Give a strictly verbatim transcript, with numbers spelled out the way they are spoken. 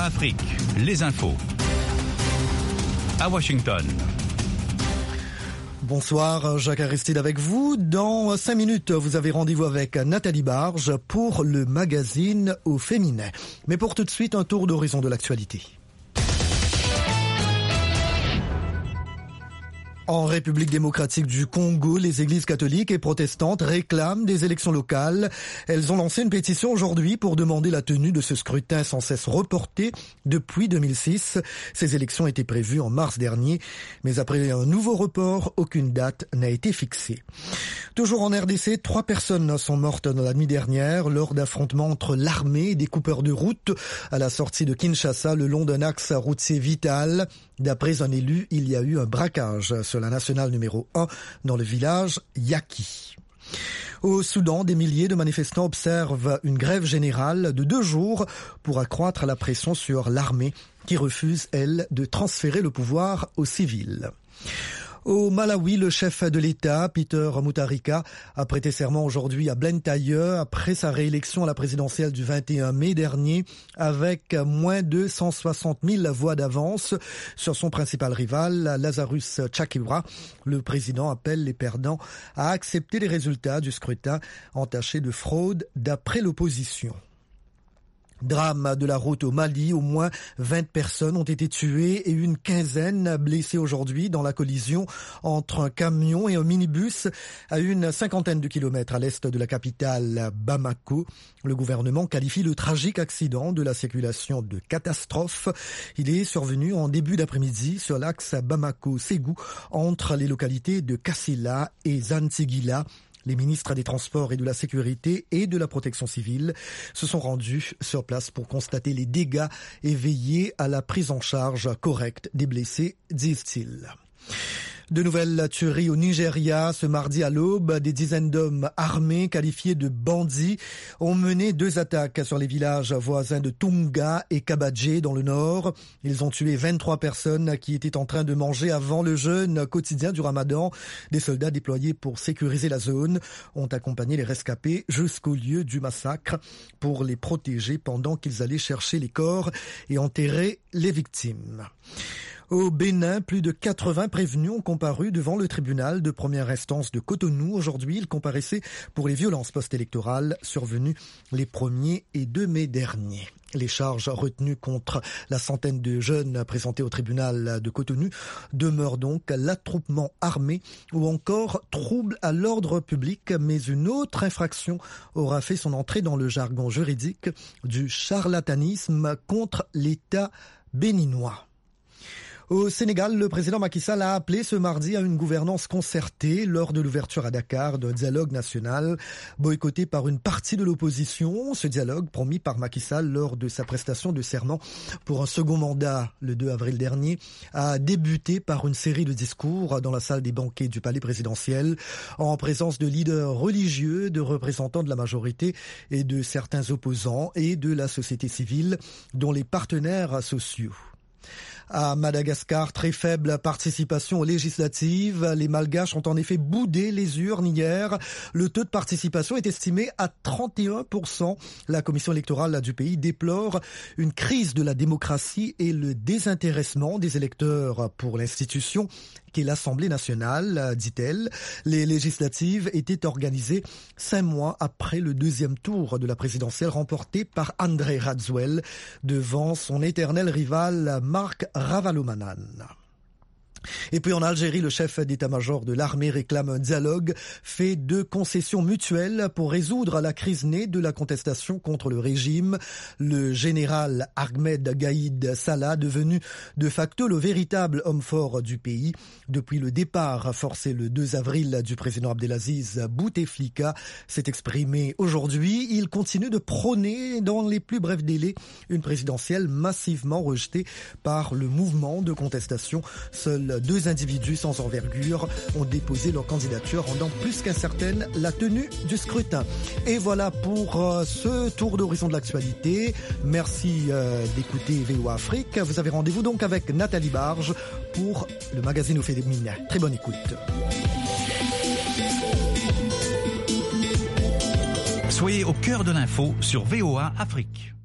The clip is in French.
Afrique, les infos. À Washington. Bonsoir, Jacques Aristide avec vous. Dans cinq minutes, vous avez rendez-vous avec Nathalie Barge pour le magazine au féminin. Mais pour tout de suite, un tour d'horizon de l'actualité. En République démocratique du Congo, les églises catholiques et protestantes réclament des élections locales. Elles ont lancé une pétition aujourd'hui pour demander la tenue de ce scrutin sans cesse reporté depuis deux mille six. Ces élections étaient prévues en mars dernier, mais après un nouveau report, aucune date n'a été fixée. Toujours en R D C, trois personnes sont mortes dans la nuit dernière lors d'affrontements entre l'armée et des coupeurs de route à la sortie de Kinshasa le long d'un axe routier vital. D'après un élu, il y a eu un braquage sur la nationale numéro un dans le village Yaki. Au Soudan, des milliers de manifestants observent une grève générale de deux jours pour accroître la pression sur l'armée qui refuse, elle, de transférer le pouvoir aux civils. Au Malawi, le chef de l'État, Peter Mutharika, a prêté serment aujourd'hui à Blantyre après sa réélection à la présidentielle du vingt et un mai dernier avec moins de cent soixante mille voix d'avance sur son principal rival, Lazarus Chakwera. Le président appelle les perdants à accepter les résultats du scrutin entachés de fraude d'après l'opposition. Drame de la route au Mali, au moins vingt personnes ont été tuées et une quinzaine blessées aujourd'hui dans la collision entre un camion et un minibus à une cinquantaine de kilomètres à l'est de la capitale Bamako. Le gouvernement qualifie le tragique accident de la circulation de catastrophe. Il est survenu en début d'après-midi sur l'axe Bamako-Ségou entre les localités de Kassila et Zantigila. Les ministres des Transports et de la Sécurité et de la Protection civile se sont rendus sur place pour constater les dégâts et veiller à la prise en charge correcte des blessés, disent-ils. De nouvelles tueries au Nigeria. Ce mardi à l'aube, des dizaines d'hommes armés qualifiés de bandits ont mené deux attaques sur les villages voisins de Tunga et Kabadje dans le nord. Ils ont tué vingt-trois personnes qui étaient en train de manger avant le jeûne quotidien du Ramadan. Des soldats déployés pour sécuriser la zone ont accompagné les rescapés jusqu'au lieu du massacre pour les protéger pendant qu'ils allaient chercher les corps et enterrer les victimes. Au Bénin, plus de quatre-vingts prévenus ont comparu devant le tribunal de première instance de Cotonou. Aujourd'hui, ils comparaissaient pour les violences post-électorales survenues les premier et deux mai derniers. Les charges retenues contre la centaine de jeunes présentés au tribunal de Cotonou demeurent donc l'attroupement armé ou encore trouble à l'ordre public, mais une autre infraction aura fait son entrée dans le jargon juridique du charlatanisme contre l'État béninois. Au Sénégal, le président Macky Sall a appelé ce mardi à une gouvernance concertée lors de l'ouverture à Dakar d'un dialogue national boycotté par une partie de l'opposition. Ce dialogue, promis par Macky Sall lors de sa prestation de serment pour un second mandat le deux avril dernier, a débuté par une série de discours dans la salle des banquets du palais présidentiel en présence de leaders religieux, de représentants de la majorité et de certains opposants et de la société civile, dont les partenaires sociaux. À Madagascar, très faible participation aux législatives. Les Malgaches ont en effet boudé les urnes hier. Le taux de participation est estimé à trente et un pour cent. La commission électorale du pays déplore une crise de la démocratie et le désintéressement des électeurs pour l'institution qu'est l'Assemblée nationale, dit-elle. Les législatives étaient organisées cinq mois après le deuxième tour de la présidentielle remporté par André Radzouel devant son éternel rival Marc Ravalomanan. Et puis en Algérie, le chef d'état-major de l'armée réclame un dialogue fait de concessions mutuelles pour résoudre la crise née de la contestation contre le régime. Le général Ahmed Gaïd Salah, devenu de facto le véritable homme fort du pays depuis le départ forcé le deux avril du président Abdelaziz Bouteflika, s'est exprimé aujourd'hui. Il continue de prôner dans les plus brefs délais une présidentielle massivement rejetée par le mouvement de contestation. Seuls deux individus sans envergure ont déposé leur candidature, rendant plus qu'incertaine la tenue du scrutin. Et voilà pour euh, ce tour d'horizon de l'actualité. Merci euh, d'écouter V O A Afrique. Vous avez rendez-vous donc avec Nathalie Barge pour le magazine au féminin. Très bonne écoute. Soyez au cœur de l'info sur V O A Afrique.